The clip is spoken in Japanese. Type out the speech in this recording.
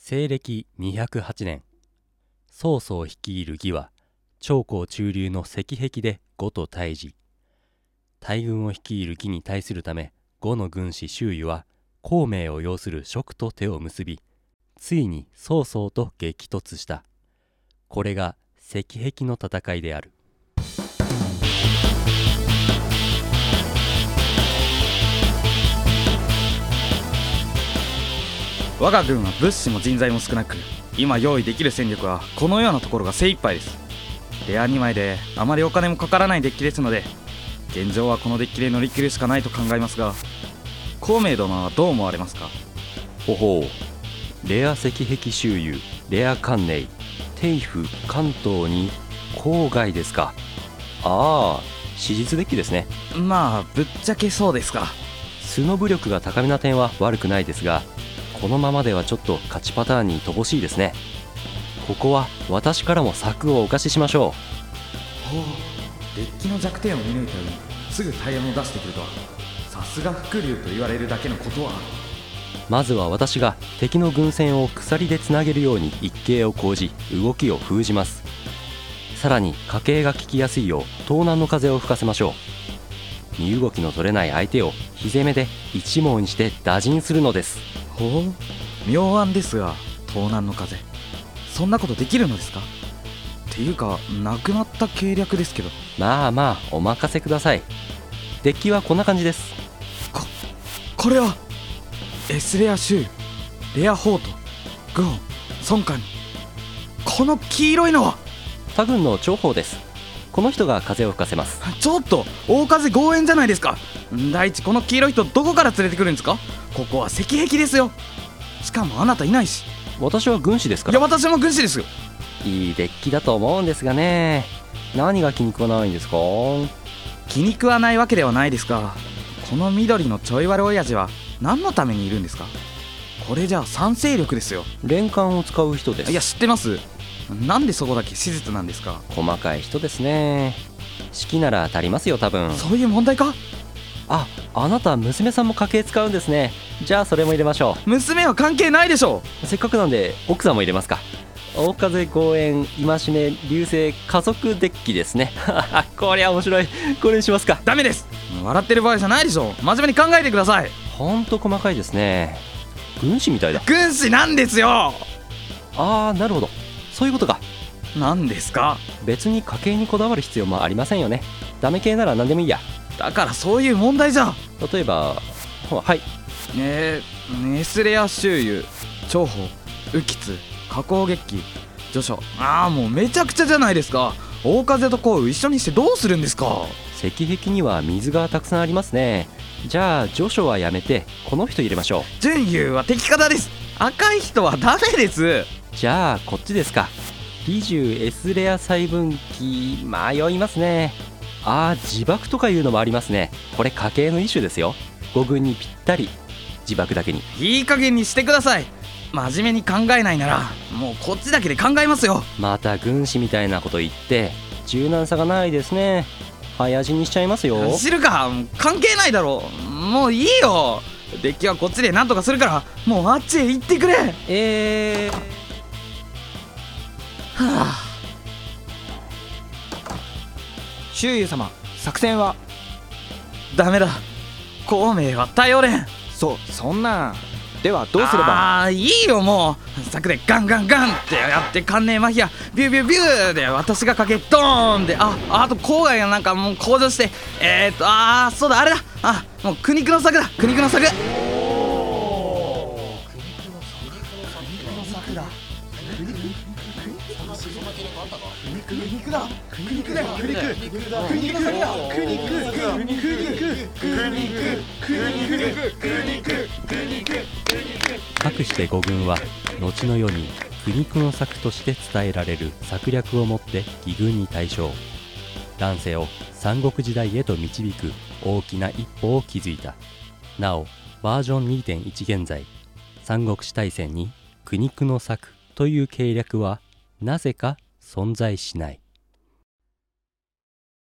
西暦208年、曹操率いる義は長江中流の石壁で呉と対峙。大軍を率いる義に対するため、呉の軍師周瑜は孔明を擁する蜀と手を結び、ついに曹操と激突した。これが石壁の戦いである。 我が軍は物資も人材も少なく、今用意できる戦力はこのようなところが精一杯です。レア2枚であまりお金もかからないデッキですので、現状はこのデッキで乗り切るしかないと考えますが、孔明殿はどう思われますか？ ほほう、レア石壁周遊、レア関寧、テイフ関東に郊外ですか。ああ、史実デッキですね。 まあぶっちゃけそうですか。 素の武力が高めな点は悪くないですが、このままではちょっと勝ちパターンに乏しいですね。ここは私からも策をお貸ししましょう。ほう、デッキの弱点を見抜いた上にすぐ対案を出してくるとは、さすが伏竜と言われるだけのことは。 まずは私が敵の軍船を鎖でつなげるように一計を講じ、動きを封じます。さらに家計が効きやすいよう東南の風を吹かせましょう。身動きの取れない相手を火攻めで一網にして打尽するのです。 ほう、妙案ですが、東南の風、そんなことできるのですか？っていうか、なくなった計略ですけど。 まあまあお任せください。デッキはこんな感じです。 これはエスレアシュー、レアホート、グホン、ソンカン、この黄色いのは他軍の長砲です。この人が風を吹かせます。 ちょっと大風豪縁じゃないですか。第一、この黄色い人どこから連れてくるんですか？ここは石壁ですよ。しかもあなたいないし。 私は軍師ですから。 いや、私も軍師ですよ。 いいデッキだと思うんですがね。何が気に食わないんですか？ 気に食わないわけではないですが、この緑のちょい悪親父は何のためにいるんですか？これじゃあ賛成力ですよ。 連環を使う人です。 いや、知ってます。なんでそこだけ史実なんですか？ 細かい人ですね。式なら足りますよ多分。 そういう問題か？ あなた娘さんも家計使うんですね。じゃあそれも入れましょう。娘は関係ないでしょう。せっかくなんで奥さんも入れますか。大風豪縁、戒め、流星、家族デッキですね。こりゃ面白い。これにしますか。 ダメです。笑ってる場合じゃないでしょ。真面目に考えてください。 ほんと細かいですね。軍師みたいだ。 軍師なんですよ。 なるほど、そういうことか。 何ですか？ 別に家計にこだわる必要もありませんよね。ダメ系なら何でもいいや。 だからそういう問題じゃ。 例えばはいエスレア周遊、長砲、雨季加工月季、序書。もうめちゃくちゃじゃないですか。大風と降雨一緒にしてどうするんですか？ 石壁には水がたくさんありますね。じゃあ序書はやめてこの人入れましょう。 準優は敵方です。赤い人はダメです。 じゃあこっちですか。利重エスレア細分岐、迷いますね。自爆とかいうのもありますね。これ家計の一種ですよ。5軍にぴったり。自爆だけにいい加減にしてください。真面目に考えないならもうこっちだけで考えますよ。 また軍師みたいなこと言って柔軟さがないですね。早死にしちゃいますよ。 知るか、関係ないだろう。もういいよ。デッキはこっちで何とかするから、もうあっちへ行ってくれ。 周遊様、作戦は？ ダメだ、孔明は頼れん。 そんな。ではどうすれば？ いいよ、もう柵でガンガンガンってやって、関連マヒアビュービュービューで私がかけドーンで、あと郊外がなんかもう向上して、そうだ、あれだ、もう苦肉の策だ、苦肉の策。 かくして五軍は後の世に苦肉の策として伝えられる策略をもって義軍に対処。乱世を三国時代へと導く大きな一歩を築いた。なおバージョン 2.1 現在、三国志大戦に苦肉の策という計略はなぜか存在しない。